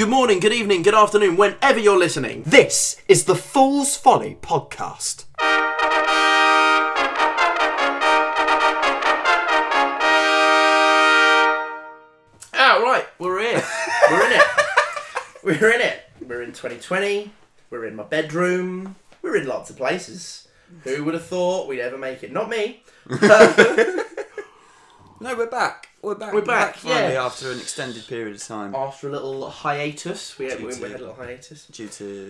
Good morning, good evening, good afternoon, whenever you're listening. This is the Fool's Folly podcast. Right, we're here. We're in it. We're in it. We're in 2020. We're in my bedroom. We're in lots of places. Who would have thought we'd ever make it? Not me. No, we're back. We're back finally after an extended period of time. After a little hiatus. We had a little hiatus. Due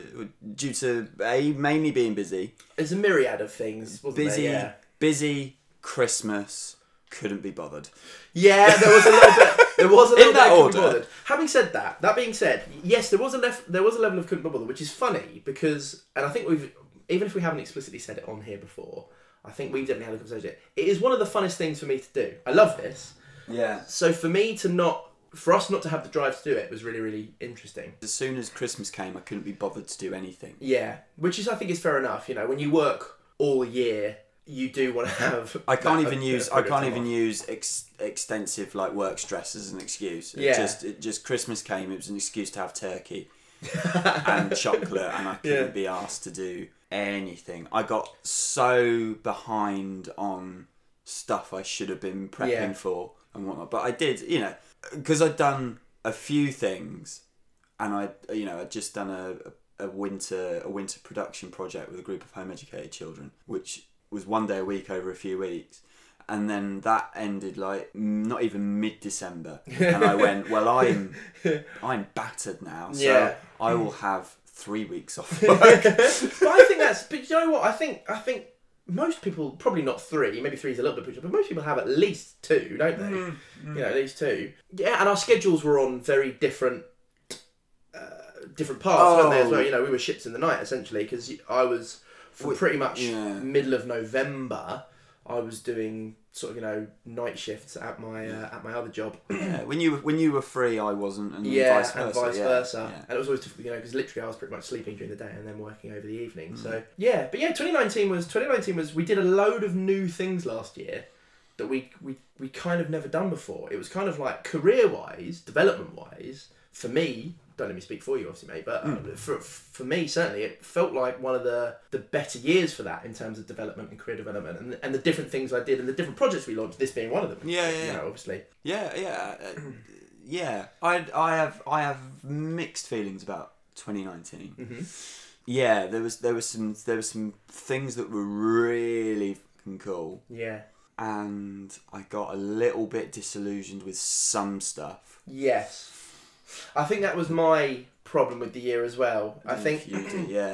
to mainly being busy. There's a myriad of things, wasn't there? Yeah. Busy, Christmas, couldn't be bothered. Yeah, there was a little bit. There was a little In that bit of order. couldn't be bothered. Having said that, that being said, yes, there was a level of couldn't be bothered, which is funny because, and I think even if we haven't explicitly said it on here before, I think we've definitely had a conversation. It is one of the funnest things for me to do. I love this. Yeah. So for us not to have the drive to do it was really, really interesting. As soon as Christmas came, I couldn't be bothered to do anything. Yeah, which is I think is fair enough. You know, when you work all year, you do want to have. I can't even use extensive like work stress as an excuse. It just Christmas came. It was an excuse to have turkey and chocolate, and I couldn't be asked to do anything. I got so behind on stuff I should have been prepping for and whatnot, but I did, because I'd done a few things, and I'd just done a winter production project with a group of home educated children, which was one day a week over a few weeks, and then that ended like not even mid-December, and I went, well, I'm battered now, so I will have 3 weeks off work. But you know what? I think most people, probably not 3, maybe 3 is a little bit pushing, but most people have at least 2, don't they? At least 2. Yeah, and our schedules were on very different paths, weren't they, as well? We were ships in the night, essentially, because I was, for pretty much middle of November, I was doing sort of, night shifts at my other job. Yeah, when you were free, I wasn't, and vice versa. Yeah. And it was always difficult, because literally I was pretty much sleeping during the day and then working over the evening. So yeah, but 2019 was we did a load of new things last year that we kind of never done before. It was kind of like career-wise, development-wise, for me. Don't let me speak for you, obviously, mate, but for me, certainly, it felt like one of the better years for that in terms of development and career development and the different things I did and the different projects we launched, this being one of them. Obviously. Yeah. I have mixed feelings about 2019. Mm-hmm. Yeah, there was some things that were really fucking cool. Yeah. And I got a little bit disillusioned with some stuff. Yes. I think that was my problem with the year as well. I think you did, yeah.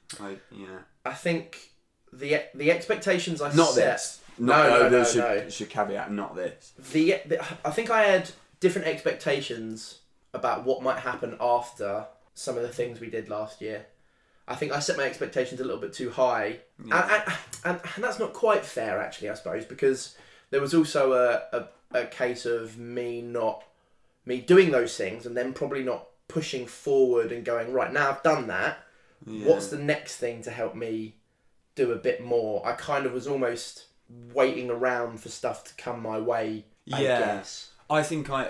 I think the expectations I not set. This. No. Should caveat not this. I think I had different expectations about what might happen after some of the things we did last year. I think I set my expectations a little bit too high, and that's not quite fair, actually, I suppose, because there was also a case of me doing those things and then probably not pushing forward and going, right, now I've done that, what's the next thing to help me do a bit more? I kind of was almost waiting around for stuff to come my way, I guess. I think I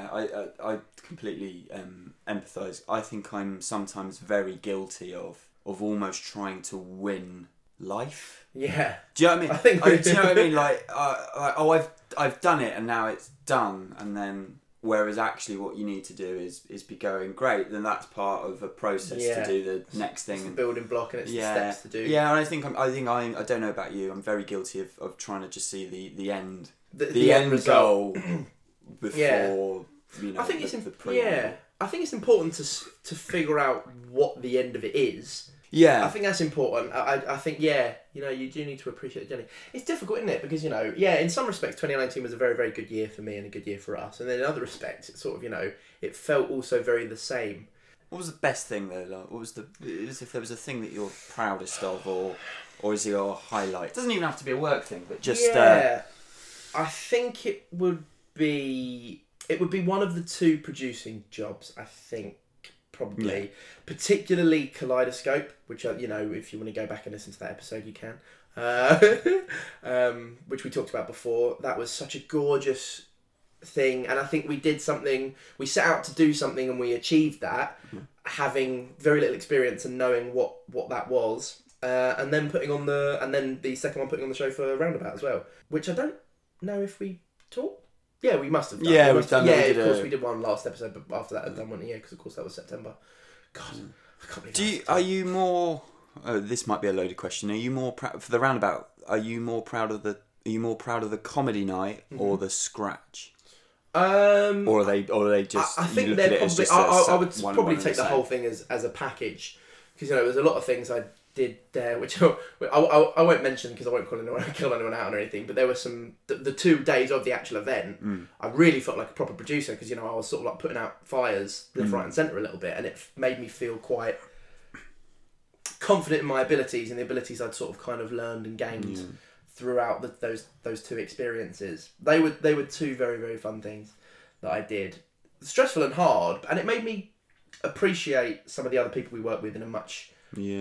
completely empathise. I think I'm sometimes very guilty of almost trying to win life. Yeah. Do you know what I mean? Do you know what I mean? Like, I've done it and now it's done, and then... Whereas actually what you need to do is be going, great, then that's part of a process to do the next thing. It's the building block and it's the steps to do. Yeah, and I don't know about you, I'm very guilty of trying to just see the end. The end goal before, I think it's important to figure out what the end of it is. Yeah. I think that's important. I think, you do need to appreciate the journey. It's difficult, isn't it? Because, in some respects, 2019 was a very, very good year for me and a good year for us. And then in other respects, it's sort of, it felt also very the same. What was the best thing, though? Like, if there was a thing that you're proudest of, or is your highlight? It doesn't even have to be a work thing, but just... Yeah. I think it would be one of the 2 producing jobs, I think. Probably, particularly Kaleidoscope, which if you want to go back and listen to that episode, you can. Which we talked about before. That was such a gorgeous thing, and I think we did something. We set out to do something, and we achieved that, having very little experience and knowing what that was. And then the second one putting on the show for Roundabout as well, which I don't know if we talked. Yeah, we must have done. Yeah, we've done. Yeah, of course we did one last episode, but after that I'd done one. Yeah, because of course that was September. God, I can't believe. Are you more? Oh, this might be a loaded question. Are you more proud for the Roundabout? Are you more proud of the comedy night or the scratch? Or are they just? I think they're probably. I would probably take the whole thing as a package, because there's a lot of things I did there which I won't mention because I won't kill anyone out or anything. But there were some the 2 days of the actual event. I really felt like a proper producer because I was sort of like putting out fires left, right, and centre a little bit, and it made me feel quite confident in my abilities and the abilities I'd sort of kind of learned and gained throughout those 2 experiences. They were 2 very, very fun things that I did. Stressful and hard, and it made me appreciate some of the other people we work with in a much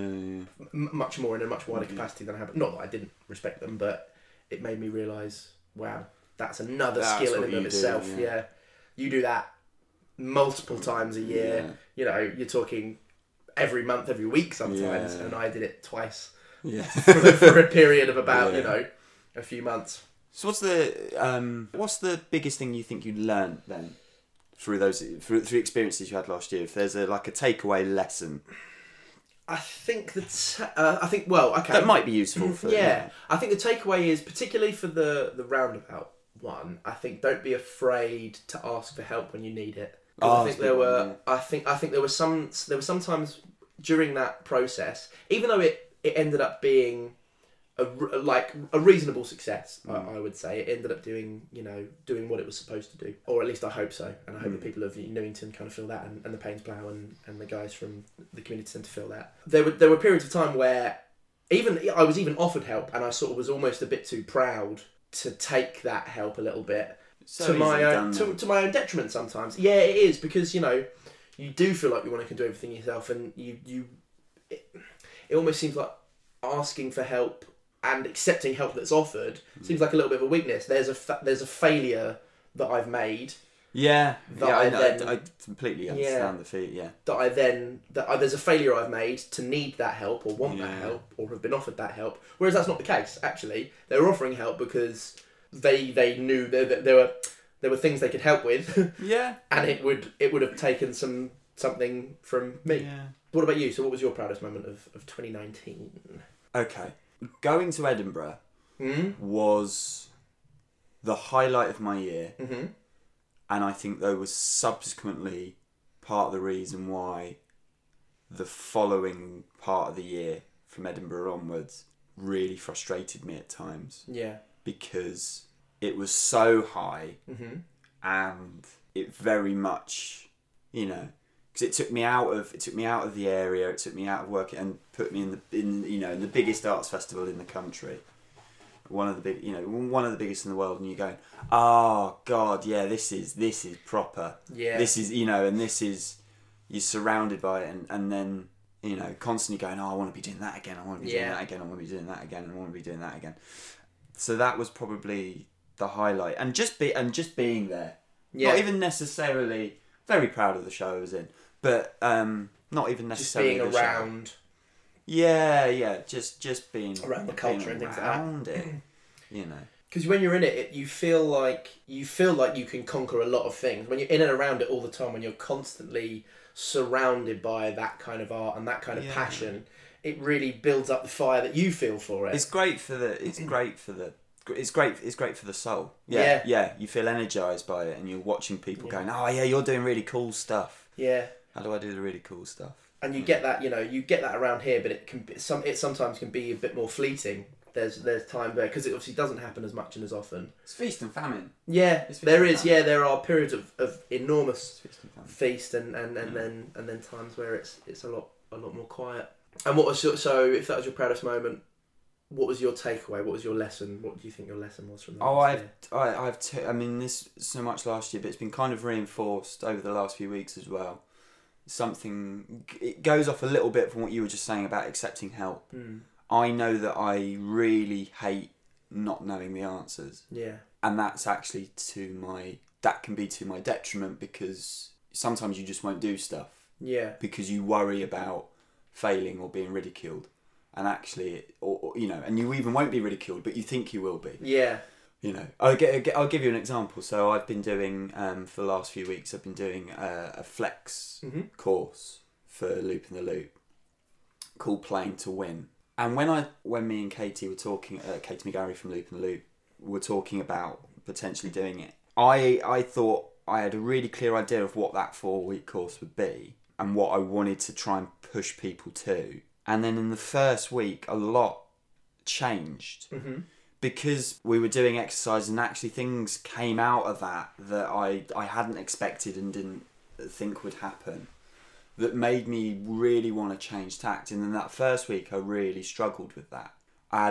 more in a much wider capacity than I have. Not that I didn't respect them, but it made me realise, wow, that's another skill in and of itself. Yeah, you do that multiple times a year. You're talking every month, every week sometimes, and I did it twice. Yeah, for a period of about a few months. So what's the biggest thing you think you learned then through through experiences you had last year? If there's a takeaway lesson, I think okay, that might be useful. I think the takeaway is, particularly for the Roundabout one, I think don't be afraid to ask for help when you need it. I think there were there were sometimes during that process, even though it ended up being a reasonable success, I would say. It ended up doing what it was supposed to do, or at least I hope so, and I hope the people of Newington kind of feel that, and the Paynes Plough and the guys from the community centre feel that. There were periods of time where I was even offered help, and I sort of was almost a bit too proud to take that help a little bit to my own detriment sometimes. Yeah, it is, because you do feel like you want to do everything yourself, and it almost seems like asking for help and accepting help that's offered seems like a little bit of a weakness. There's a failure that I've made. I completely understand the feat. Yeah, there's a failure I've made to need that help or want that help or have been offered that help. Whereas that's not the case. Actually, they were offering help because they knew that there were things they could help with. Yeah, and it would have taken something from me. Yeah. What about you? So what was your proudest moment of 2019? Okay. Going to Edinburgh was the highlight of my year. Mm-hmm. And I think that was subsequently part of the reason why the following part of the year from Edinburgh onwards really frustrated me at times. Yeah. Because it was so high and it very much, because it took me out of the area, it took me out of work and put me in the biggest arts festival in the country, one of the biggest in the world, and you're going, oh god, yeah, this is proper, this is and this is, you're surrounded by it, and then constantly going, oh, I want to be doing that again, I want to be doing that again, I want to be doing that again, I want to be doing that again. So that was probably the highlight, and just being there, not even necessarily very proud of the show I was in. But not even necessarily just being around. Yeah, just being around the culture and things like that. It, Because when you're in it, you feel like you can conquer a lot of things. When you're in and around it all the time, when you're constantly surrounded by that kind of art and that kind of passion, it really builds up the fire that you feel for it. It's great for the soul. Yeah. You feel energized by it, and you're watching people going, oh yeah, you're doing really cool stuff. Yeah. How do I do the really cool stuff? And you get that, you get that around here, but it sometimes can be a bit more fleeting. There's time there, because it obviously doesn't happen as much and as often. It's feast and famine. Yeah, there is. Yeah, there are periods of enormous feast and then times where it's a lot more quiet. And what was so if that was your proudest moment, what was your takeaway? What was your lesson? What do you think your lesson was from that? I mean, this so much last year, but it's been kind of reinforced over the last few weeks as well. It goes off a little bit from what you were just saying about accepting help. I know that I really hate not knowing the answers. Yeah. And that's actually to my that can be to my detriment because sometimes you just won't do stuff. Yeah. Because you worry about failing or being ridiculed. And actually, or and you even won't be ridiculed, but you think you will be. Yeah. I'll give you an example. So I've been doing, for the last few weeks, I've been doing a flex course for Looping the Loop called Playing to Win. And when me and Katie were talking, Katie McGarry from Looping the Loop, were talking about potentially doing it, I thought I had a really clear idea of what that 4-week course would be and what I wanted to try and push people to. And then in the first week, a lot changed. Mm-hmm. Because we were doing exercise and actually things came out of that I hadn't expected and didn't think would happen, that made me really want to change tact. And in that first week, I really struggled with that. I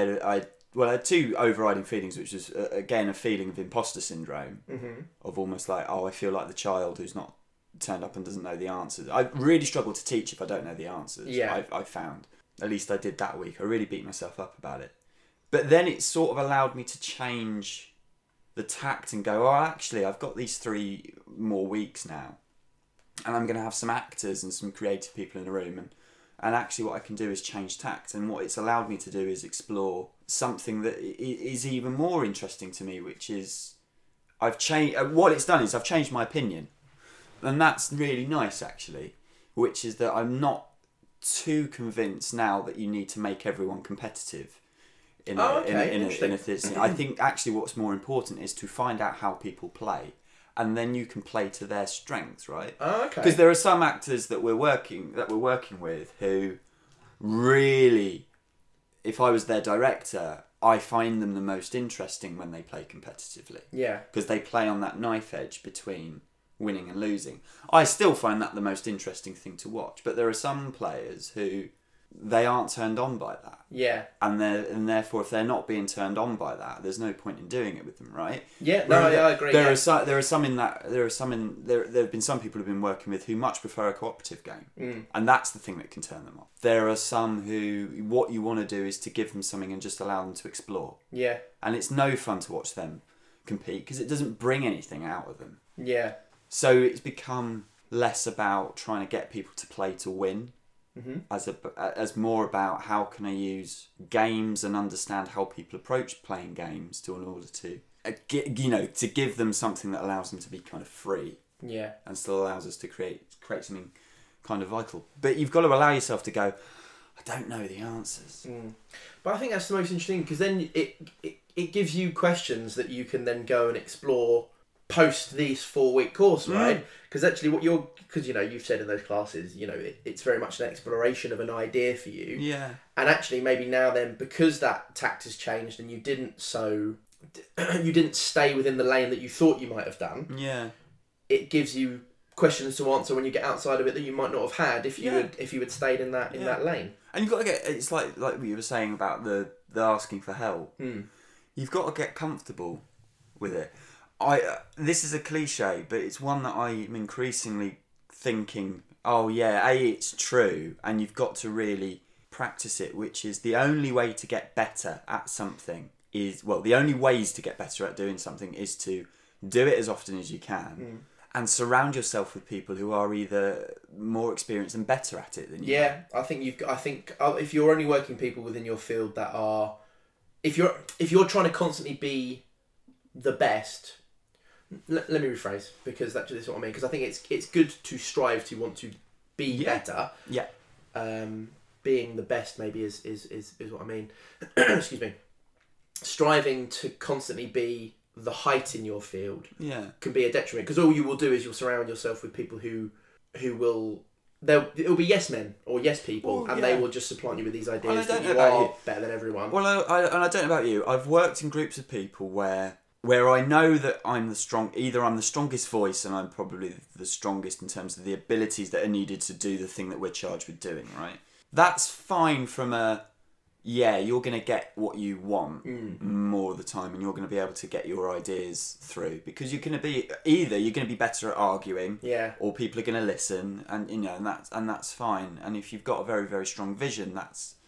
had two overriding feelings, which was, again, a feeling of imposter syndrome, of almost like, I feel like the child who's not turned up and doesn't know the answers. I really struggle to teach if I don't know the answers. Yeah. I found. At least I did that week. I really beat myself up about it. But then it sort of allowed me to change the tact and go, actually, I've got these 3 more weeks now. And I'm going to have some actors and some creative people in the room. And actually what I can do is change tact. And what it's allowed me to do is explore something that is even more interesting to me, which is what it's done is I've changed my opinion. And that's really nice, actually, which is that I'm not too convinced now that you need to make everyone competitive. In a thing. I think actually what's more important is to find out how people play, and then you can play to their strengths, right? Oh, okay. Because there are some actors that we're working with who really, if I was their director, I find them the most interesting when they play competitively. Yeah. Because they play on that knife edge between winning and losing. I still find that the most interesting thing to watch, but there are some players who they aren't turned on by that. Yeah. And therefore, if they're not being turned on by that, there's no point in doing it with them, right? Yeah. No, I agree. There have been some people who've been working with who much prefer a cooperative game, and that's the thing that can turn them off. There are some who what you want to do is to give them something and just allow them to explore. Yeah. And it's no fun to watch them compete because it doesn't bring anything out of them. Yeah. So it's become less about trying to get people to play to win. As more about how can I use games and understand how people approach playing games in order to to give them something that allows them to be kind of free, and still allows us to create something kind of vital. But you've got to allow yourself to go, I don't know the answers. But I think that's the most interesting, because then it gives you questions that you can then go and explore post these 4-week course, right? Because actually you've said in those classes, it's very much an exploration of an idea for you. Yeah. And actually maybe now then, because that tact has changed and you didn't stay within the lane that you thought you might have done. Yeah. It gives you questions to answer when you get outside of it that you might not have had if you had stayed in that lane. And you've got to it's like what you were saying about the asking for help. You've got to get comfortable with it. This is a cliche, but it's one that I'm increasingly thinking, it's true, and you've got to really practice it, which is the only way to get better at something the only ways to get better at doing something is to do it as often as you can, and surround yourself with people who are either more experienced and better at it than you. Yeah, I think if you're only working people within your field that are, if you're trying to constantly be the best. Let me rephrase, because that's what I mean. Because I think it's good to strive to want to be better. Yeah. Being the best maybe is what I mean. Excuse me. Striving to constantly be the height in your field. Yeah. Can be a detriment, because all you will do is you'll surround yourself with people who will. It'll be yes men or yes people, and they will just supplant you with these ideas that you are better than everyone. Well, I don't know about you. I've worked in groups of people where I know that I'm the strongest voice and I'm probably the strongest in terms of the abilities that are needed to do the thing that we're charged with doing, right? That's fine from you're going to get what you want more of the time, and you're going to be able to get your ideas through, because you're going to be better at arguing, or people are going to listen, and and that's fine. And if you've got a very, very strong vision, that's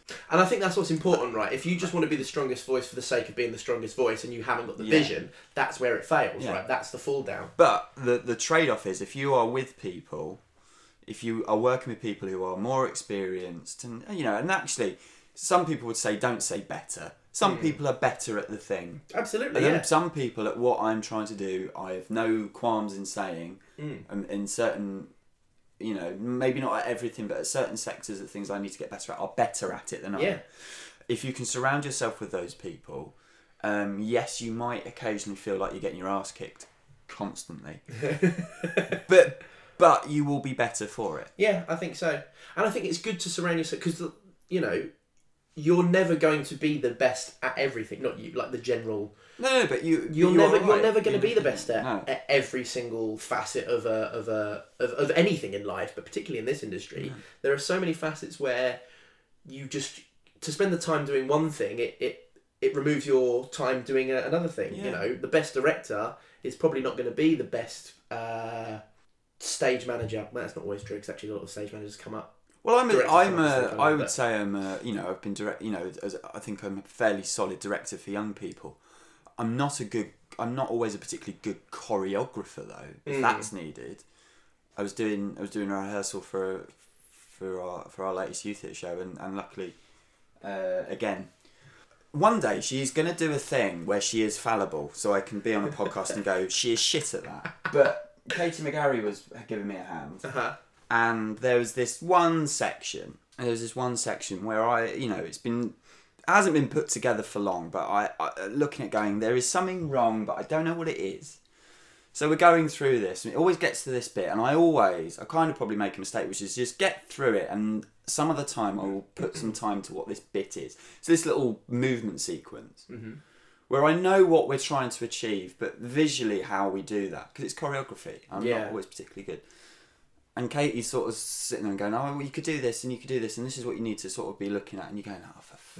And I think that's what's important, right? If you just want to be the strongest voice for the sake of being the strongest voice and you haven't got the vision, that's where it fails, right? That's the fall down. But the trade-off is, if you are with people, if you are working with people who are more experienced, and and actually, some people would say don't say better. Some people are better at the thing. Absolutely, and then some people at what I'm trying to do, I have no qualms in saying, in certain, maybe not at everything, but at certain sectors of things I need to get better at, are better at it than I am. If you can surround yourself with those people, yes, you might occasionally feel like you're getting your ass kicked constantly. but you will be better for it. Yeah, I think so. And I think it's good to surround yourself, because, you're never going to be the best at everything. Not you, like the general. No, but you're never going to be the best at every single facet of anything in life, but particularly in this industry, there are so many facets where you just, to spend the time doing one thing, it removes your time doing another thing. The best director is probably not going to be the best stage manager. Well, that's not always true, because actually a lot of stage managers come up. Well, I would say I've been I think I'm a fairly solid director for young people. I'm not always a particularly good choreographer though, if that's needed. I was doing a rehearsal for our latest youth theatre show, and luckily, again, one day she's going to do a thing where she is fallible, so I can be on a podcast and go, she is shit at that. But Katie McGarry was giving me a hand. And there was this one section where it hasn't been put together for long, but I looking at going, there is something wrong, but I don't know what it is. So we're going through this, and it always gets to this bit, and I kind of probably make a mistake, which is just get through it, and some of the time I will put some time to what this bit is. So this little movement sequence, where I know what we're trying to achieve, but visually how we do that, because it's choreography. I'm not always particularly good. And Katie's sort of sitting there and going, oh, well, you could do this, and you could do this, and this is what you need to sort of be looking at. And you're going, oh,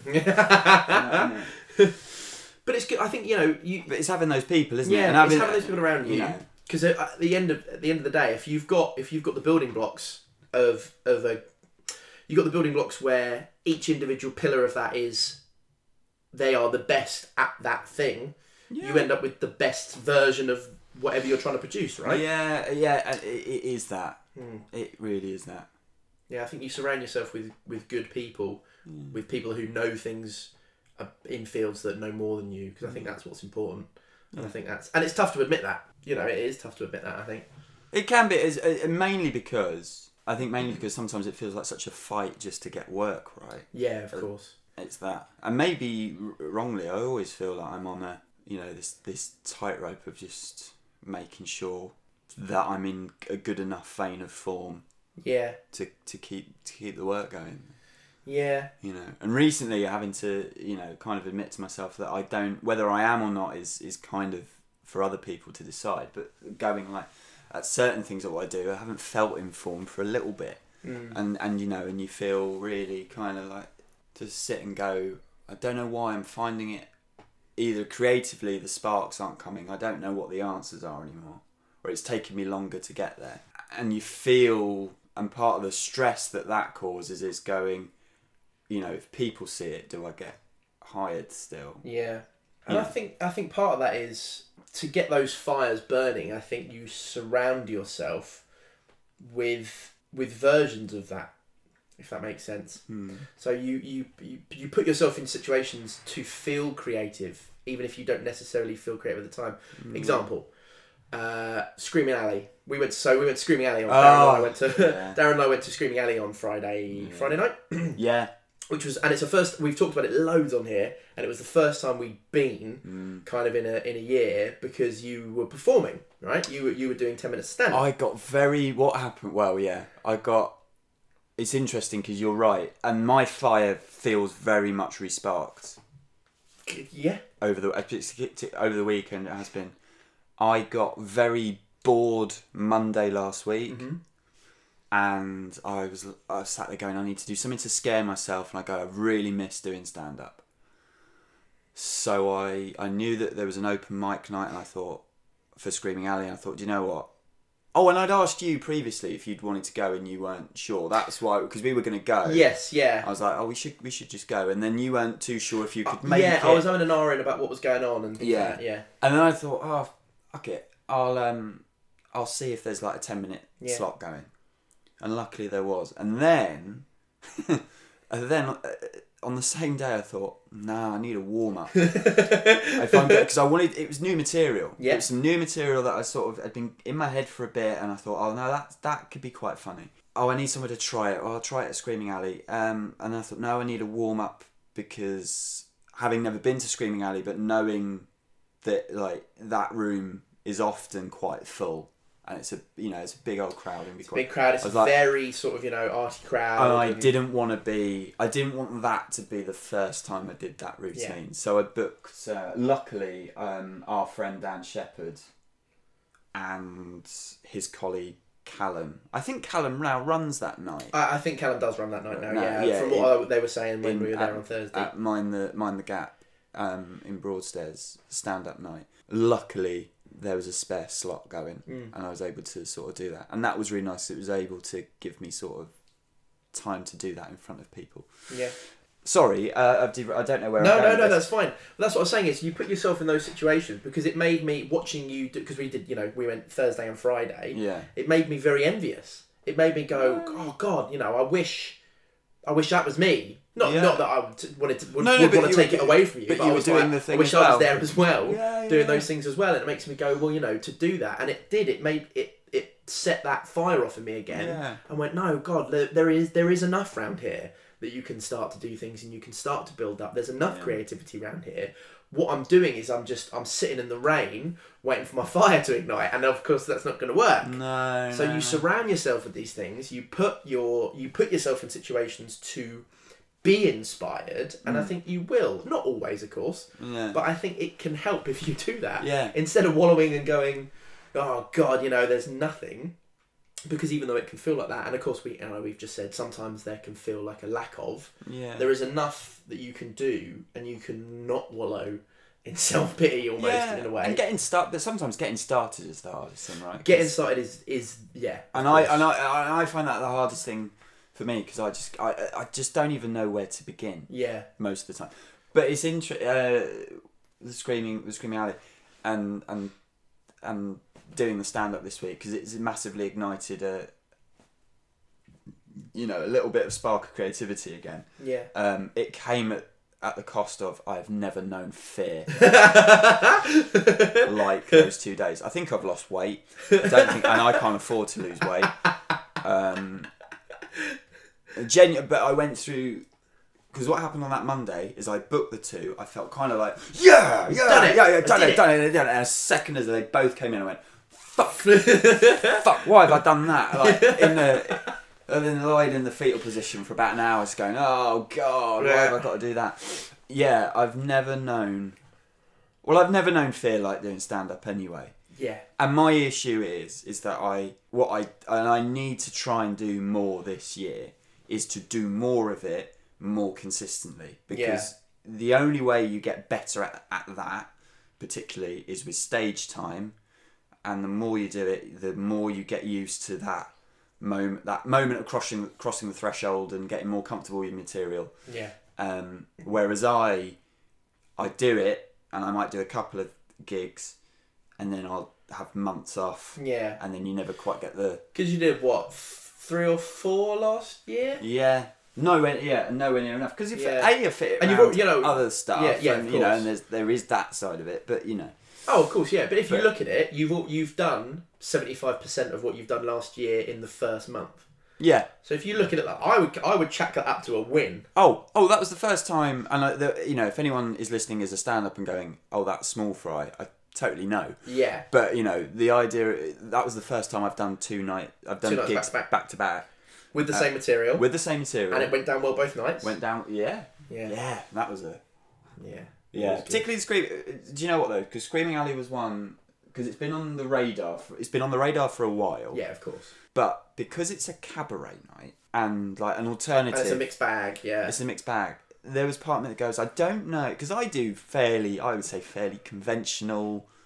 But it's good. I think, But it's having those people, isn't it? And it's having those people around you. Because at the end of the day, if you've got the building blocks you've got the building blocks where each individual pillar of that they are the best at that thing, you end up with the best version of whatever you're trying to produce, right? Yeah, it is that. It really is that. Yeah, I think you surround yourself with good people, with people who know things in fields that know more than you, because I think that's what's important. And I think and it's tough to admit that. It is tough to admit that, I think. It can be, mainly because sometimes it feels like such a fight just to get work right. Yeah, of course. It's that. And maybe wrongly, I always feel like I'm on this tightrope of just making sure that I'm in a good enough vein of form. Yeah. To keep the work going. Yeah. And recently having to, kind of admit to myself that I don't, whether I am or not is kind of for other people to decide, but going like at certain things that what I do, I haven't felt informed for a little bit. And and you feel really kind of like to sit and go, I don't know why I'm finding it, either creatively the sparks aren't coming, I don't know what the answers are anymore, or it's taking me longer to get there. And you feel, and part of the stress that causes is going, if people see it, do I get hired still? Yeah. And I think part of that is to get those fires burning. I think you surround yourself with versions of that, if that makes sense. So you put yourself in situations to feel creative, even if you don't necessarily feel creative at the time. Example, Screaming Alley. We went to Screaming Alley on Darren and I went to Screaming Alley on Friday night. Yeah. Which was, and it's the first, we've talked about it loads on here, and it was the first time we'd been kind of in a year, because you were performing, right? You were doing 10 minutes stand-up. What happened? Well, yeah, it's interesting because you're right, and my fire feels very much resparked. Yeah. Over the weekend, it has been. I got very bored Monday last week. And I was sat there going, I need to do something to scare myself. And I go, I really miss doing stand-up. So I knew that there was an open mic night, and I thought, for Screaming Alley, and I thought, do you know what? Oh, and I'd asked you previously if you'd wanted to go and you weren't sure. That's why, because we were going to go. Yes, yeah. I was like, oh, we should just go. And then you weren't too sure if you could make it. Yeah, I was having an R in about what was going on and things like that, yeah. And then I thought, oh, fuck it. I'll see if there's like a 10-minute slot going. And luckily there was. And then, on the same day I thought, nah, I need a warm-up. Because it was new material. Yeah. It was some new material that I sort of had been in my head for a bit, and I thought, oh no, that could be quite funny. Oh, I need someone to try it. I'll try it at Screaming Alley. And I thought, no, I need a warm-up, because having never been to Screaming Alley, but knowing that like that room is often quite full. And it's a big old crowd. It's a big crowd. It's a very sort of, arty crowd. And I didn't want that to be the first time I did that routine. Yeah. So I booked, luckily, our friend Dan Shepherd and his colleague Callum. I think Callum now runs that night. I think Callum does run that night now, yeah. From what they were saying when we were there on Thursday. At Mind the Gap in Broadstairs, stand-up night. Luckily, there was a spare slot going, and I was able to sort of do that, and that was really nice. It was able to give me sort of time to do that in front of people. Yeah. Sorry, I don't know where. No, that's fine. But that's what I was saying is you put yourself in those situations, because it made me watching you because we did. We went Thursday and Friday. Yeah. It made me very envious. It made me go, oh God, I wish that was me. Not that I would want to take it away from you, but you were doing the thing. I wish I was there as well, doing those things as well, and it makes me go, well, to do that, and it did. It made it set that fire off in me again. Yeah. I went, no, God, there is enough round here that you can start to do things and you can start to build up. There's enough creativity around here. What I'm doing is I'm sitting in the rain waiting for my fire to ignite, and of course that's not going to work. No. So you surround yourself with these things. You put yourself in situations to be inspired, and I think you will. Not always, of course, but I think it can help if you do that. Yeah. Instead of wallowing and going, oh God, there's nothing, because even though it can feel like that, and of course we've just said sometimes there can feel like a lack of. Yeah. There is enough that you can do, and you can not wallow in self-pity almost in a way. And but sometimes getting started is the hardest thing, right? Getting started is And I find that the hardest thing for me, because I just don't even know where to begin. Yeah. Most of the time, but it's the Screaming Alley, and doing the stand up this week, because it's massively ignited a little bit of spark of creativity again. Yeah. It came at the cost of I've never known fear like those 2 days. I think I've lost weight. And I can't afford to lose weight. But I went through, because what happened on that Monday is I booked the two. I felt kind of like, done it. And a second as they both came in, I went, fuck, why have I done that? Like then lying in the fetal position for about an hour, just going, oh God, why have I got to do that? Yeah, I've never known fear like doing stand up anyway. Yeah. And my issue is that I need to try and do more this year, is to do more of it more consistently, because the only way you get better at that particularly is with stage time, and the more you do it, the more you get used to that moment of crossing the threshold and getting more comfortable with your material. Whereas I do it, and I might do a couple of gigs, and then I'll have months off, and then you never quite get because you did what, 3 or 4 last year? Nowhere near enough, because if you're fit and you've other stuff, and and there is that side of it, but Oh, of course, yeah. But if you look at it, you've done 75% of what you've done last year in the first month. Yeah. So if you look at it, I would chalk that up to a win. Oh, that was the first time, and if anyone is listening as a stand-up and going, oh, that's small fry, I totally know. Yeah. But the idea, that was the first time I've done I've done gigs back to back. With the same material. And it went down well both nights. Went down, yeah. That was Yeah, particularly the Scream. Do you know what though? Because Screaming Alley was one, because it's been on the radar. It's been on the radar for a while. Yeah, of course. But because it's a cabaret night and like an alternative, and it's a mixed bag. Yeah, it's a mixed bag. There was part of me that goes, I don't know, because I do I would say fairly conventional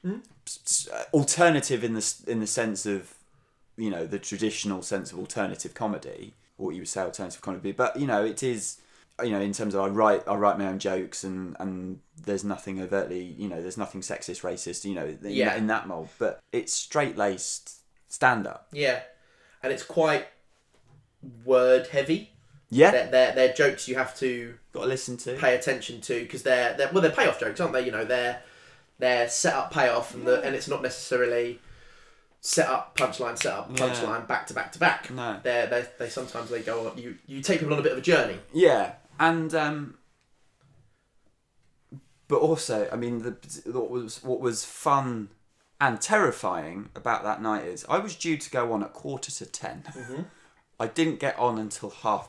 alternative in the sense of, you know, the traditional sense of alternative comedy, or what you would say alternative comedy, but, you know, it is, you know, in terms of I write my own jokes, and there's nothing overtly, you know, there's nothing sexist, racist, you know, in that mold, but it's straight-laced stand-up. Yeah, and it's quite word heavy. Yeah, they're jokes you have to got to listen to, pay attention to, because they're payoff jokes, aren't they? You know, they're set up payoff, and and it's not necessarily set up punchline back to back to back. No, they sometimes they go on. You take people on a bit of a journey. Yeah, and but also, I mean, what was fun and terrifying about that night is I was due to go on at 9:45. Mm-hmm. I didn't get on until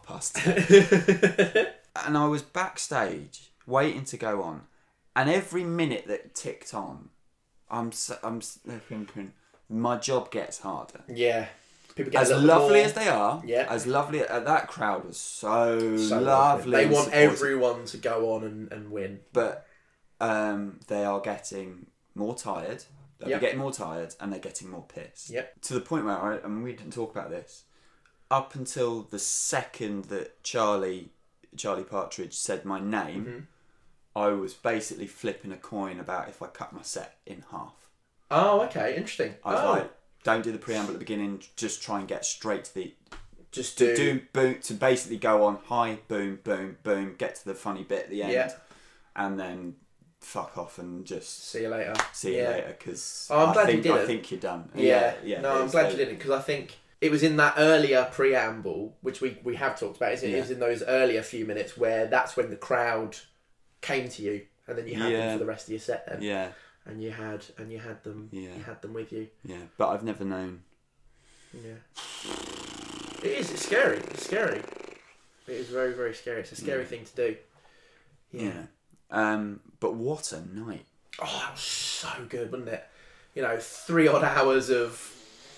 10:30, and I was backstage waiting to go on, and every minute that ticked on, I'm thinking my job gets harder. Yeah, people get as lovely as they are. Yeah, as lovely. That crowd was so lovely. They want everyone to go on and win, but they are getting more tired. They're getting more tired, and they're getting more pissed. Yep. To the point where we didn't talk about this. Up until the second that Charlie Partridge said my name, I was basically flipping a coin about if I cut my set in half. Oh, okay, interesting. I was like, don't do the preamble at the beginning. Just try and get straight to the. Just do boom, to basically go on high, boom, boom, boom, get to the funny bit at the end, and then fuck off and just see you later. See you later, because I'm glad you did it. I think you're done. Yeah. No, I'm glad you didn't, because I think it was in that earlier preamble, which we have talked about, isn't it? It was in those earlier few minutes where that's when the crowd came to you, and then you had them for the rest of your set. Then and you had them. Yeah. You had them with you. Yeah, but I've never known. Yeah. It is. It's scary. It's scary. It is very, very scary. It's a scary thing to do. Yeah. But what a night! Oh, that was so good, wasn't it? You know, 3 odd hours of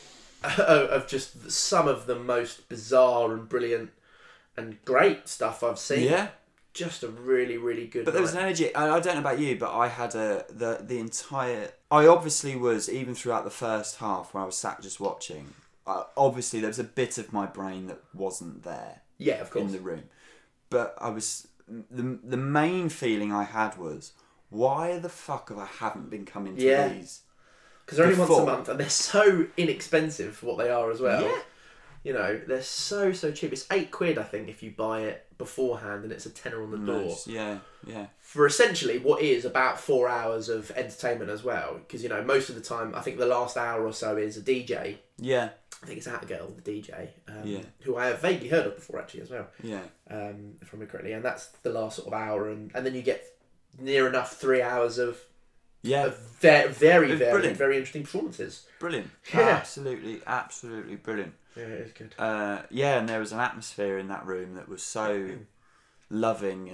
just some of the most bizarre and brilliant and great stuff I've seen. Yeah. Just a really, really good But there was an energy. I don't know about you, but I had the entire. I obviously was, even throughout the first half where I was sat just watching. Obviously, there was a bit of my brain that wasn't there. Yeah, of course. In the room, but I was. The main feeling I had was, why the fuck have I haven't been coming to these? Because they're only once a month, and they're so inexpensive for what they are as well. Yeah. You know, they're so cheap. It's £8, I think, if you buy it beforehand, and it's a tenner on the door. Yeah. For essentially what is about 4 hours of entertainment as well. Because, you know, most of the time, I think the last hour or so is a DJ. Yeah. I think it's Outgirl, the DJ, who I have vaguely heard of before, actually, as well. Yeah. If I remember correctly. And that's the last sort of hour. And then you get near enough 3 hours of very, very, very interesting performances. Brilliant. Yeah. Absolutely brilliant. Yeah, it is good. And there was an atmosphere in that room that was so loving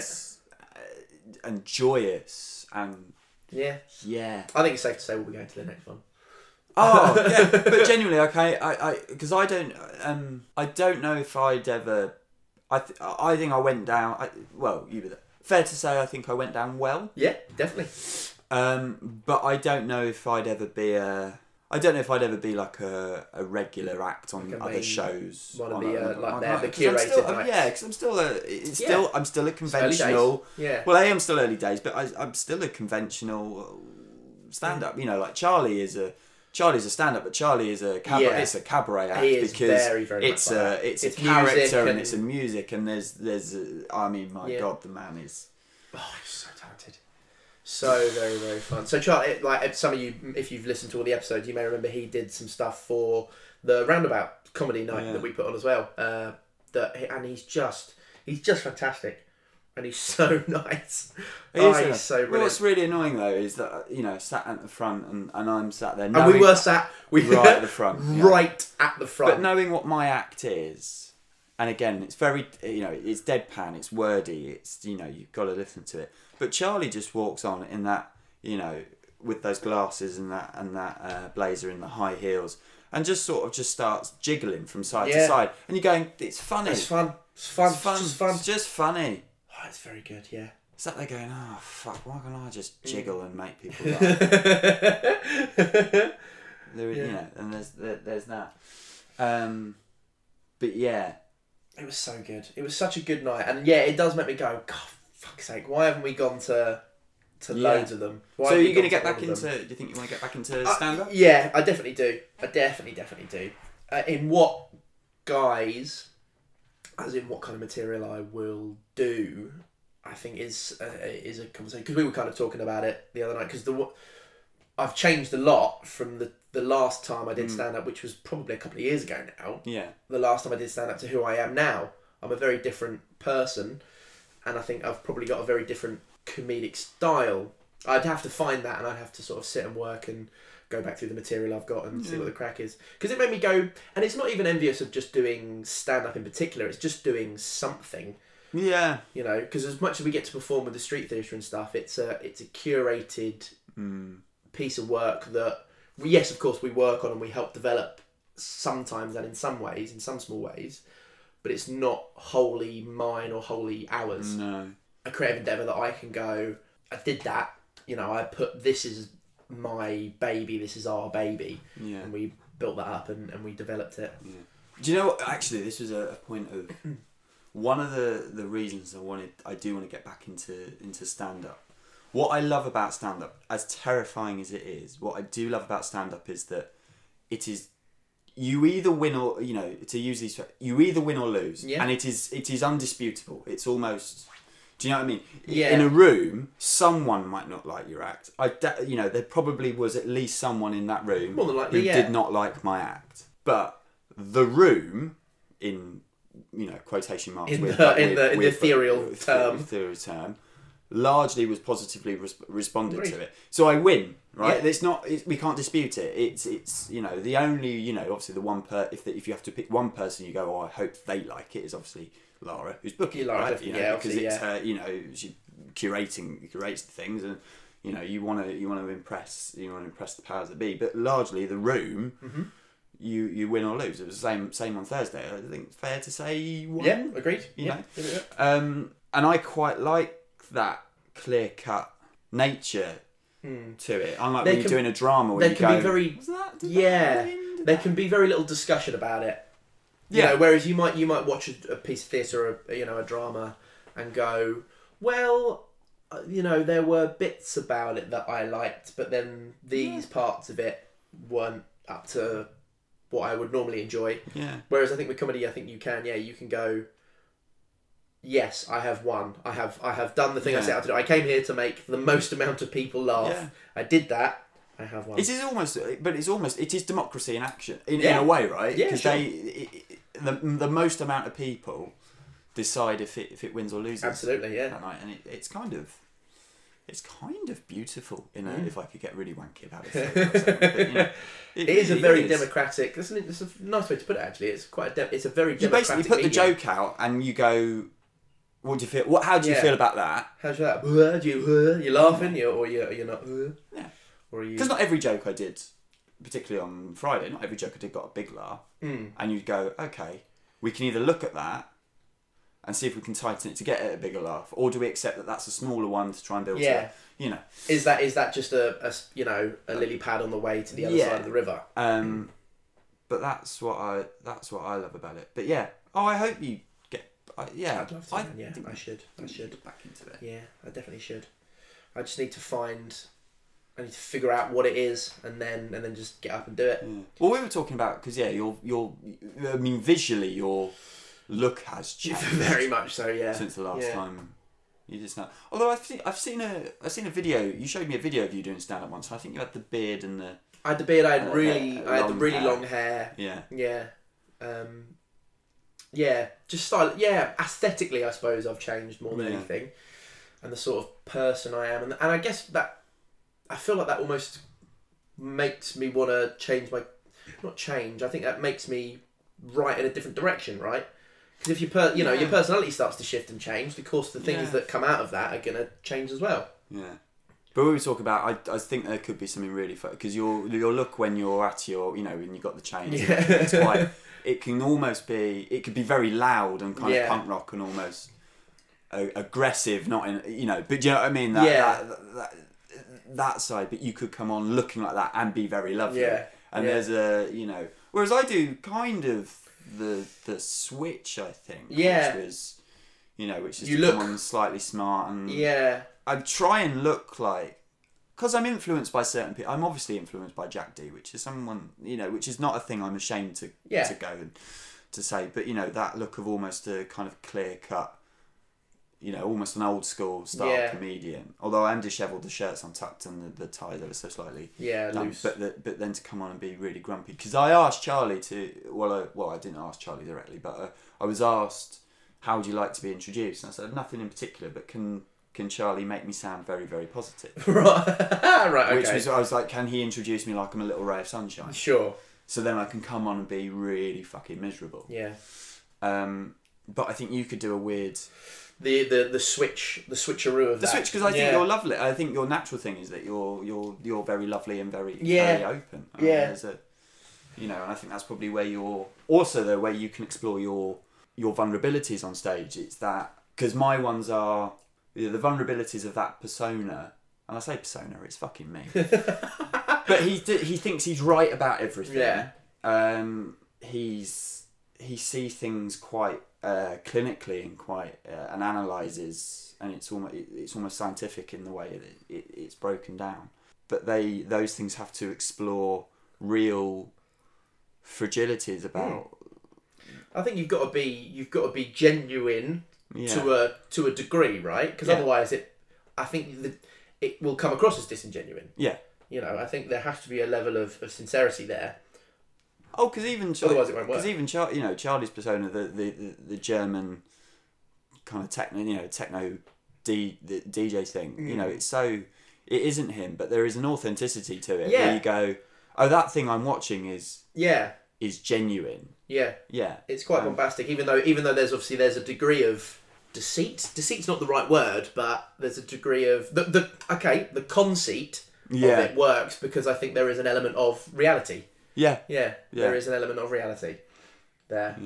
and joyous and I think it's safe to say we'll be going to the next one. Oh yeah, but genuinely, okay, because I don't know if I'd ever. I think I went down. You were there. Fair to say, I think I went down well. Yeah, definitely. But I don't know if I'd ever be I don't know if I'd ever be like a regular act on other shows. Want to be the curated nights. Yeah, because I'm still a conventional. Yeah. Well, I'm still early days, but I'm still a conventional stand-up. You know, like Charlie's a stand-up, but Charlie is a cabaret. Yeah. It's a cabaret act because very, very it's a character and it's a music and there's God, the man is. Oh, he's so talented. So very, very fun. So Charlie, like some of you, if you've listened to all the episodes, you may remember he did some stuff for the Roundabout comedy night that we put on as well. And he's just fantastic. And he's so nice. He's so brilliant. What's really annoying though is that, you know, sat at the front and I'm sat there. And we were sat right at the front. Right at the front. But knowing what my act is, and again, it's very, you know, it's deadpan, it's wordy, it's, you know, you've got to listen to it. But Charlie just walks on in that, you know, with those glasses and that blazer and the high heels, and just sort of just starts jiggling from side to side. And you're going, it's funny. It's fun. It's fun. It's just fun. It's just funny. Oh, it's very good, yeah. sat there going, oh fuck, why can't I just jiggle and make people laugh? You know, and there's that. But yeah, it was so good. It was such a good night, and yeah, it does make me go, God, fuck's sake, why haven't we gone to loads of them? Why so are you going to get back into? Do you think you want to get back into stand up? Yeah, I definitely do. I definitely do. In what guise, as in what kind of material I will do, I think is a conversation, because we were kind of talking about it the other night, because I've changed a lot from the last time I did stand up, which was probably a couple of years ago now. Yeah. The last time I did stand up to who I am now. I'm a very different person, and I think I've probably got a very different comedic style. I'd have to find that, and I'd have to sort of sit and work and go back through the material I've got and see what the crack is. Because it made me go, and it's not even envious of just doing stand up in particular, it's just doing something. Yeah. You know, because as much as we get to perform with the street theatre and stuff, it's a curated piece of work that, yes, of course, we work on and we help develop sometimes and in some ways, in some small ways, but it's not wholly mine or wholly ours. No. A creative endeavour that I can go, I did that, you know, I put, this is my baby, this is our baby. Yeah. And we built that up and we developed it. Yeah. Do you know what, actually, this was a point of, one of the reasons I do want to get back into stand-up. What I love about stand-up, as terrifying as it is, what I do love about stand-up is that it is, you either win or, you know, to use these, you either win or lose. Yeah. And it is undisputable. It's almost, do you know what I mean? Yeah. In a room, someone might not like your act. You know, there probably was at least someone in that room More than likely, who did not like my act. But the room, in, you know, quotation marks, in the ethereal term, largely was positively responded to it. So I win, right? Yeah. It's not. We can't dispute it. It's you know, the only, you know, obviously the one if you have to pick one person, you go, oh, I hope they like it, is obviously Lara, who's booking, Lara, right? You know, yeah, because it's her, you know, she curates the things, and you know, you want to impress the powers that be. But largely the room. Mm-hmm. You win or lose. It was the same on Thursday. I think it's fair to say you won. Yeah, agreed. You know, and I quite like that clear cut nature to it. Unlike when you're doing a drama where you go, there can be very little discussion about it. You know, whereas you might watch a piece of theatre or a drama and go, well, you know, there were bits about it that I liked, but then these parts of it weren't up to what I would normally enjoy. Yeah. Whereas I think with comedy, you can go, yes, I have won. I have done the thing I set out to do. I came here to make the most amount of people laugh. Yeah. I did that. I have won. It is democracy in action in a way, right? Yeah, because the most amount of people decide if it wins or loses. Absolutely, yeah. That night, and it's kind of beautiful in a, if I could get really wanky about it. But, you know, it is a very democratic. It's a nice way to put it. Actually, it's quite it's a very democratic. You basically put the joke out and you go, what do you feel? How do you feel about that? How do you feel about that? You're laughing, or you're not. Yeah. Or are you? Because not every joke I did, particularly on Friday, not every joke I did got a big laugh. And you'd go, okay, we can either look at that and see if we can tighten it to get a bigger laugh, or do we accept that that's a smaller one to try and build? Yeah. You know. Is that just a lily pad on the way to the other side of the river? But that's what I love about it. But yeah, I hope you get. I'd love to. I should get back into it. Yeah, I definitely should. I just need to figure out what it is, and then just get up and do it. Yeah. Well, we were talking about, because visually your look has changed very much so. Yeah. Since the last time you did stand. Although I've seen a video. You showed me a video of you doing stand up once. I think you had the beard and the. I had the beard. I had the really long hair. Yeah. Yeah. Yeah. Just style. Yeah. Aesthetically, I suppose I've changed more than anything, and the sort of person I am, and I guess that I feel like that almost makes me want to change my. Not change. I think that makes me write in a different direction, right? Because if your personality starts to shift and change, of course the things that come out of that are going to change as well. Yeah. But we were talking about, I think there could be something really fun, because your look when you're at your, when you've got the chains, it's quite, it could be very loud and kind of punk rock and almost, aggressive, not in but do you know what I mean? That side, but you could come on looking like that and be very lovely. Yeah. And there's whereas I do kind of the switch, I think. Yeah. Which was, which is come on slightly smart and I try and look like, because I'm influenced by certain people. I'm obviously influenced by Jack D, which is someone which is not a thing I'm ashamed to go and to say, but that look of almost a kind of clear cut. Almost an old school style comedian. Although I am dishevelled, the shirt's untucked and the ties ever so slightly loose. But then to come on and be really grumpy. Because I asked Charlie to... I didn't ask Charlie directly, but I was asked, how would you like to be introduced? And I said, nothing in particular, but can Charlie make me sound very, very positive? Right, okay. Which was, I was like, can he introduce me like I'm a little ray of sunshine? Sure. So then I can come on and be really fucking miserable. Yeah. But I think you could do a weird... The switcheroo of the switch, because I think you're lovely. I think your natural thing is that you're very lovely and very very open. And I think that's probably where you're also though where you can explore your vulnerabilities on stage. It's that because my ones are the vulnerabilities of that persona, and I say persona, it's fucking me. But he thinks he's right about everything. Yeah. He sees things quite. Clinically and quite and analyzes, and it's almost scientific in the way that it's broken down. But those things have to explore real fragilities about. I think you've got to be genuine to a degree, right? Because otherwise, I think it will come across as disingenuine. Yeah. I think there has to be a level of sincerity there. Oh, because even otherwise it won't work. Because even Charlie's persona, the German kind of techno the DJ thing, it's so it isn't him, but there is an authenticity to it. Yeah. Where you go, oh, that thing I'm watching is genuine. Yeah. Yeah. It's quite bombastic, even though there's a degree of deceit. Deceit's not the right word, but there's a degree of the conceit of it works because I think there is an element of reality. Yeah. There is an element of reality there.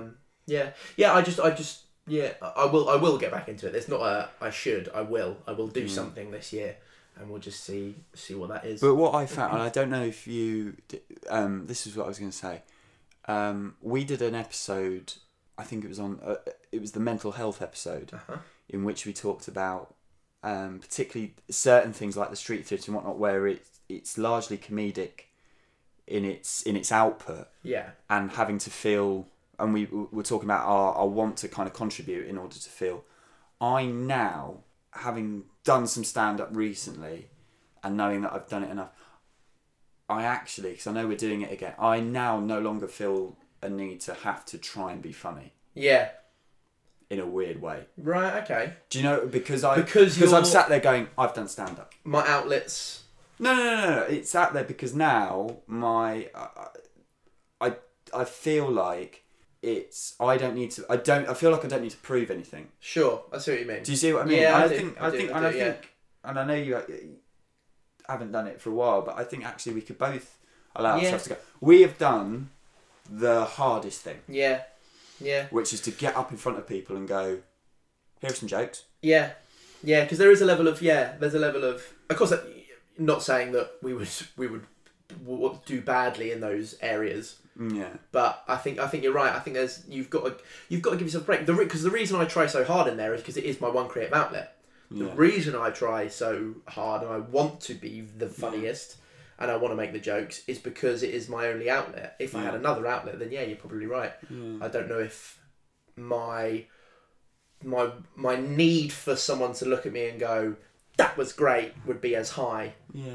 I will get back into it. It's not I will do something this year, and we'll just see what that is. But what I found, and I don't know if you this is what I was going to say, we did an episode, I think it was on it was the mental health episode, in which we talked about particularly certain things like the street theatre and whatnot, where it's largely comedic in its output, and having to feel, and we were talking about our want to kind of contribute in order to feel. I now, having done some stand up recently, and knowing that I've done it enough, I actually, because I know we're doing it again, I now no longer feel a need to have to try and be funny. Yeah. In a weird way. Right. Okay. Do you know because I'm sat there going, I've done stand up. My outlets. No. It's out there because now I feel like I feel like I don't need to prove anything. Sure, I see what you mean. Do you see what I mean? Yeah, I think, and I know you haven't done it for a while, but I think actually we could both allow ourselves to go. We have done the hardest thing. Yeah. Which is to get up in front of people and go, here are some jokes. Yeah, because there is a level of of course. Not saying that we would do badly in those areas. Yeah. But I think you're right. I think you've got to give yourself a break. Because the reason I try so hard in there is because it is my one creative outlet. The reason I try so hard and I want to be the funniest and I want to make the jokes is because it is my only outlet. If I had another outlet, then you're probably right. I don't know if my need for someone to look at me and go, that was great, would be as high.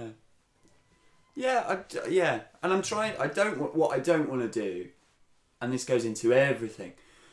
Yeah, and I'm trying. What I don't want to do, and this goes into everything.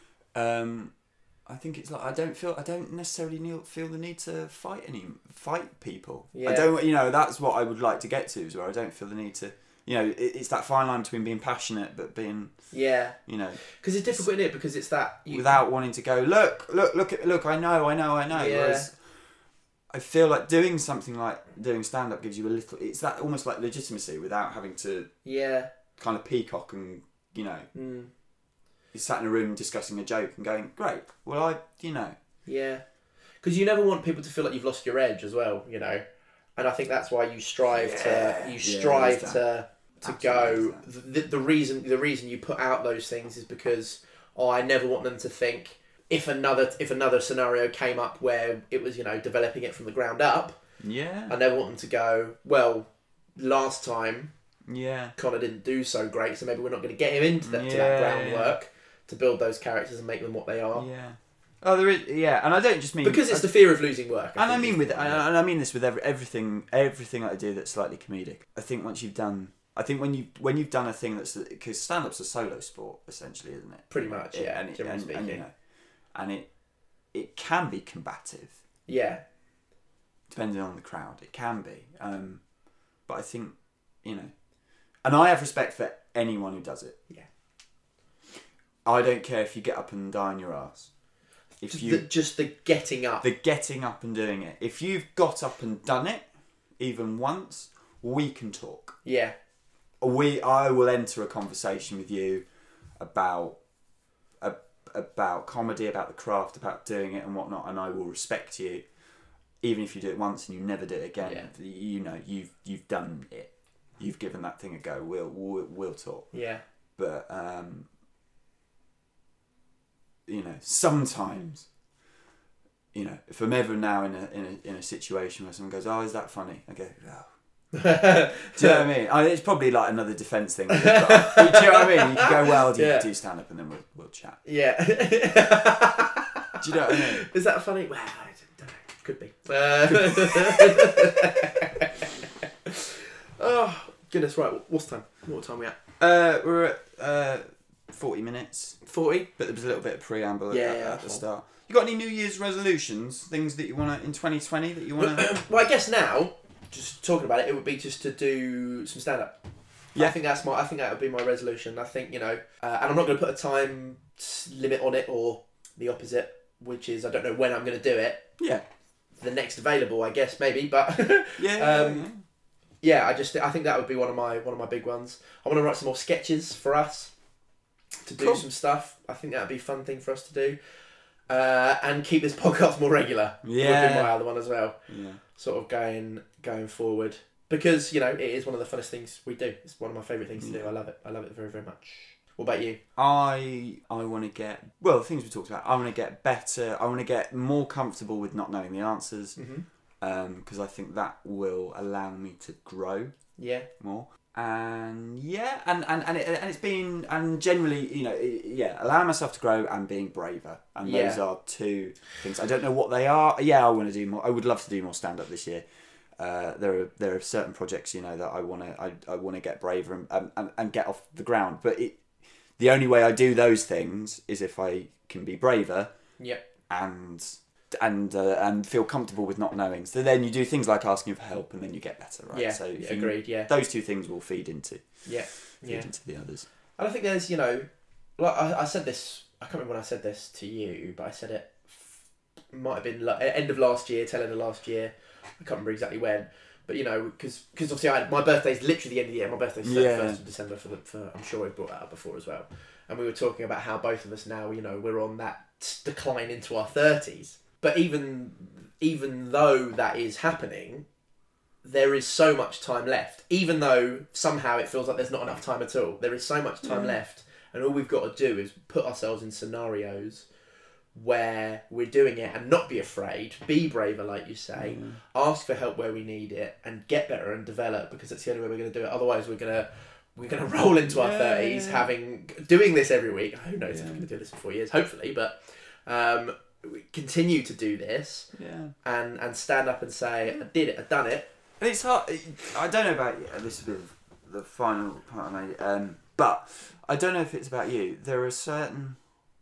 I think it's like I don't necessarily feel the need to fight people. Yeah. I don't. That's what I would like to get to, is where I don't feel the need to. It's that fine line between being passionate but being. Yeah. Because it's difficult, isn't it? Because it's that without wanting to go look. I know. Yeah. Whereas I feel like doing something like doing stand up gives you a little. It's that almost like legitimacy without having to. Yeah. Kind of peacock and you sat in a room discussing a joke and going, great. Well, Yeah. because you never want people to feel like you've lost your edge as well, you know. And I think that's why you strive to go. The reason you put out those things is because I never want them to think if another scenario came up where it was, you know, developing it from the ground up. Yeah. I never want them to go, well, last time Connor didn't do so great, so maybe we're not going to get him into to that groundwork to build those characters and make them what they are. Yeah. Oh, there is, and I don't just mean because it's the fear of losing work. I mean this with everything I do that's slightly comedic. I think once you've done, when you've done a thing that's, because stand-up's a solo sport essentially, isn't it? Pretty much, yeah. And you know, and it can be combative. Yeah. Depending on the crowd, it can be. But I think, you know, and I have respect for anyone who does it. Yeah. I don't care if you get up and die on your ass. If just the getting up. The getting up and doing it. If you've got up and done it, even once, we can talk. Yeah. I will enter a conversation with you about comedy, about the craft, about doing it and whatnot, and I will respect you, even if you do it once and you never do it again. Yeah. You know, you've done it. You've given that thing a go. We'll talk. Yeah. But you know, sometimes, you know, if I'm ever now in a situation where someone goes, "Oh, is that funny?" I go, "Oh." Do you know what I mean? It's probably like another defence thing. Do you know what I mean? You can go, "Well, do you stand up?" and then we'll chat. Yeah. Do you know what I mean? Is that funny? Well, I don't know. Could be. Oh goodness! Right, what's time? What time are we at? We're at 40 minutes. 40? But there was a little bit of preamble at the start. You got any New Year's resolutions? Things that you want to, in 2020, that you want to... Well, I guess now, just talking about it would be just to do some stand-up. Yeah. I think that would be my resolution. I think, you know, and I'm not going to put a time limit on it or the opposite, which is I don't know when I'm going to do it. Yeah. The next available, I guess, maybe, but... I think that would be one of my big ones. I want to write some more sketches for us. To do some stuff. I think that would be a fun thing for us to do. And keep this podcast more regular. Yeah. Would be my other one as well. Yeah. Sort of going forward. Because, you know, it is one of the funnest things we do. It's one of my favourite things to do. I love it. I love it very, very much. What about you? I want to get... Well, the things we talked about. I want to get better. I want to get more comfortable with not knowing the answers. Because I think that will allow me to grow. Yeah. More. And it's been, and generally, you know, allowing myself to grow and being braver, and those are two things. I don't know what they are. I want to do more. I would love to do more stand up this year. There are certain projects, you know, that I want to get braver and get off the ground. But the only way I do those things is if I can be braver. Yep. And feel comfortable with not knowing. So then you do things like asking for help, and then you get better, right? Yeah, so agreed. Yeah, those two things will feed into into the others. And I think there's, you know, like I said this. I can't remember when I said this to you, but I said it might have been end of last year, tail end of last year. I can't remember exactly when, but you know, because obviously my birthday's literally the end of the year. My birthday's 31st of December for I'm sure we've brought that up before as well. And we were talking about how both of us now, you know, we're on that decline into our 30s. But even though that is happening, there is so much time left. Even though somehow it feels like there's not enough time at all, there is so much time left, and all we've got to do is put ourselves in scenarios where we're doing it and not be afraid, be braver, like you say, ask for help where we need it, and get better and develop, because that's the only way we're going to do it. Otherwise, we're gonna roll into our 30s doing this every week. Who knows if we're going to do this for 4 years? Hopefully, but. We continue to do this and stand up and say, I did it, I've done it. And it's hard. I don't know about you. This will be the final part I made. But I don't know if it's about you. There are certain...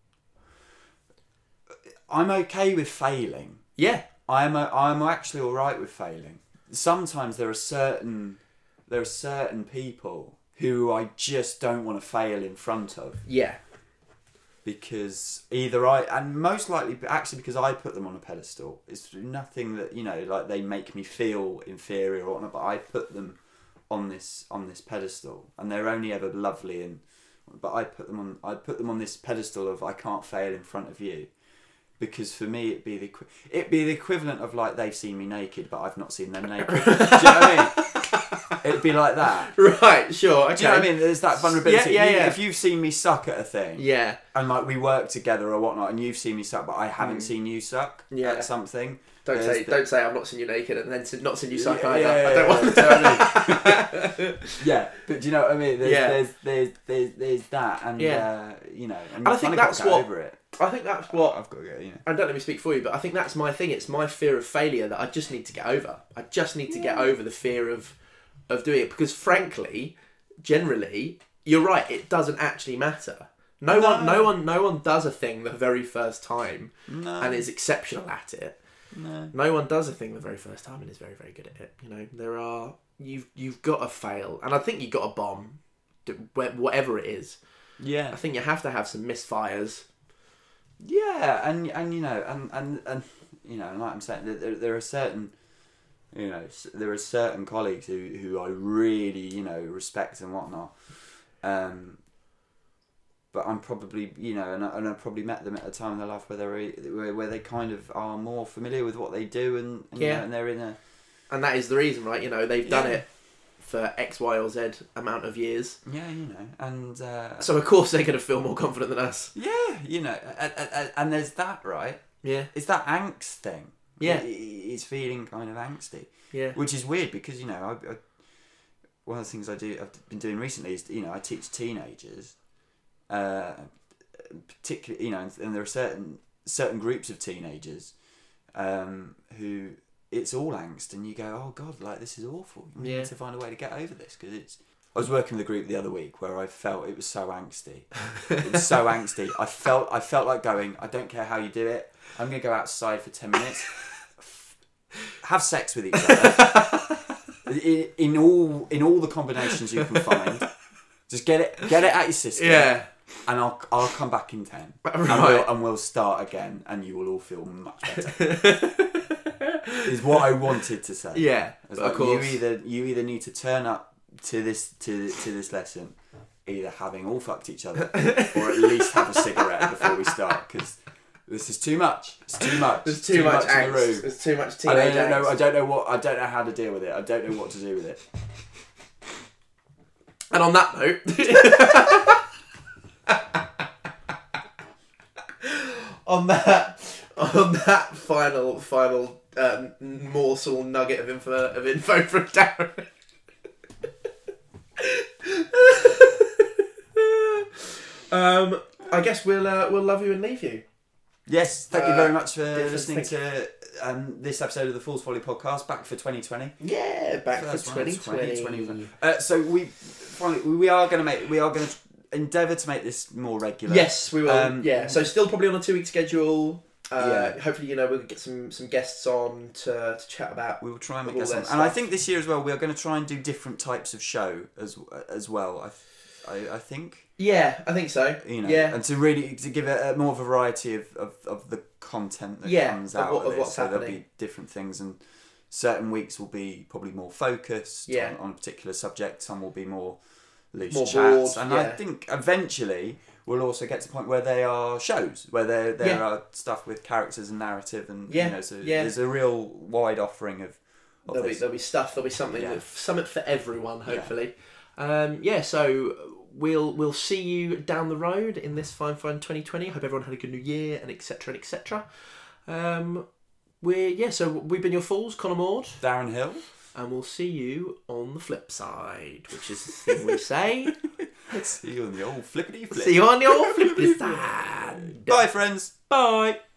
I'm okay with failing. Yeah. I'm actually alright with failing. Sometimes there are certain people who I just don't want to fail in front of. Yeah. Because and most likely actually because I put them on a pedestal. It's nothing that, you know, like they make me feel inferior or whatnot, but I put them on this pedestal, and they're only ever lovely, but I put them on this pedestal of I can't fail in front of you, because for me it'd be the equivalent of like they've seen me naked, but I've not seen them naked. Do you know what I mean? It'd be like that. Right, sure, okay. Do you know what I mean? There's that vulnerability. Yeah. If you've seen me suck at a thing, yeah, and like we work together or whatnot, and you've seen me suck, but I haven't seen you suck at something. Don't say I've not seen you naked and then not seen you suck either. Yeah, I don't want to. Yeah, but do you know what I mean? There's that, and you know, and I think that's what. Over it. I think that's what I've got to get. You know. And don't let me speak for you, but I think that's my thing. It's my fear of failure that I just need to get over. I just need to get over the fear of doing it, because frankly, generally, you're right. It doesn't actually matter. No one does a thing the very first time and is exceptional at it. No one does a thing the very first time and is very, very good at it. You know, you've got to fail, and I think you've got to bomb, whatever it is. Yeah, I think you have to have some misfires. Yeah, and you know, and you know, like I'm saying, there are certain, you know, there are certain colleagues who I really, you know, respect and whatnot. But I'm probably, you know, and I probably met them at a time in their life where they kind of are more familiar with what they do, and you know, and they're in a. And that is the reason, right? You know, they've done it for X, Y, or Z amount of years. Yeah, you know, and so of course they're going to feel more confident than us. Yeah, you know, and there's that, right? Yeah, it's that angst thing. Yeah, it's feeling kind of angsty. Yeah, which is weird because, you know, I one of the things I've been doing recently is, you know, I teach teenagers. Particularly, you know, and there are certain groups of teenagers who it's all angst, and you go, oh God, like this is awful. We need to find a way to get over this, because it's. I was working with a group the other week where I felt it was so angsty. It was so angsty. I felt like going, I don't care how you do it. I'm going to go outside for 10 minutes, have sex with each other in all the combinations you can find. Just get it out your system. Yeah. And I'll come back in 10. Right. And we'll start again, and you will all feel much better. Is what I wanted to say. Yeah. Like, of course. You either need to turn up to this lesson either having all fucked each other or at least have a cigarette before we start, because this is too much. It's too much. There's too much angst. In the room. There's too much teenage angst. I don't know how to deal with it. I don't know what to do with it. And on that note, on that final morsel nugget of info from Darren. I guess we'll love you and leave you. Yes, thank you very much for listening to this episode of the Fool's Folly podcast. Back for 2020. Yeah, back for 2020. So we are going to endeavour to make this more regular. Yes, we will. So still probably on a 2-week schedule. Hopefully, you know, we'll get some guests on to chat about. We will try and make guests on, and I think this year as well we are going to try and do different types of show as well. I think. Yeah, I think so. You know, and to give it more of a variety of the content that comes out of what's so happening. There'll be different things, and certain weeks will be probably more focused on a particular subject. Some will be more loose chats, and I think eventually we'll also get to the point where they are shows, where there are stuff with characters and narrative, and you know, so there's a real wide offering of there'll be stuff. There'll be something for everyone. Hopefully, So we'll see you down the road in this fine 2020. Hope everyone had a good new year, and etc. etc. So we've been your fools, Connor Maud, Darren Hill, and we'll see you on the flip side, which is the thing we say. See you on the old flippity flip. See you on the old flippity side. Bye, friends. Bye.